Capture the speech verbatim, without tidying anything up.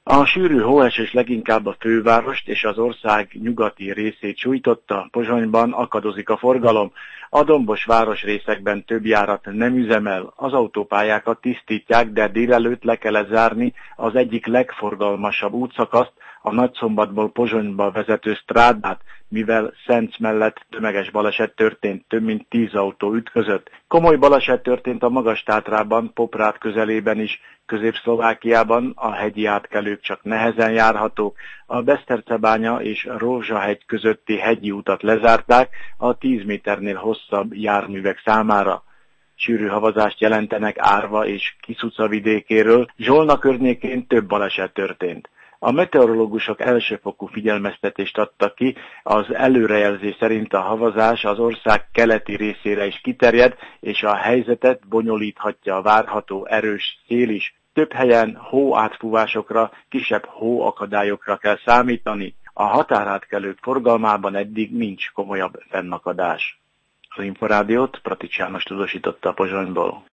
A sűrű hóesés leginkább a fővárost és az ország nyugati részét sújtotta, Pozsonyban akadozik a forgalom. A dombos városrészekben több járat nem üzemel, az autópályákat tisztítják, de délelőtt le kellett zárni az egyik legforgalmasabb útszakaszt, a Nagyszombatból Pozsonyba vezető strádát, mivel Szenc mellett tömeges baleset történt, több mint tíz autó ütközött. Komoly baleset történt a Magas-Tátrában, Poprád közelében is, Közép-Szlovákiában a hegyi átkelők csak nehezen járhatók, a Besztercebánya és Rózsahegy közötti hegyi utat lezárták a tíz méternél hosszabb járművek számára. Sűrű havazást jelentenek Árva és Kiszuca vidékéről, Zsolna környékén több baleset történt. A meteorológusok elsőfokú figyelmeztetést adtak ki, az előrejelzés szerint a havazás az ország keleti részére is kiterjed, és a helyzetet bonyolíthatja a várható erős szél is. Több helyen hóátfúvásokra, kisebb hóakadályokra kell számítani. A határátkelők forgalmában eddig nincs komolyabb fennakadás. Az Inforádiót Pratics János tudósította a Pozsonyból.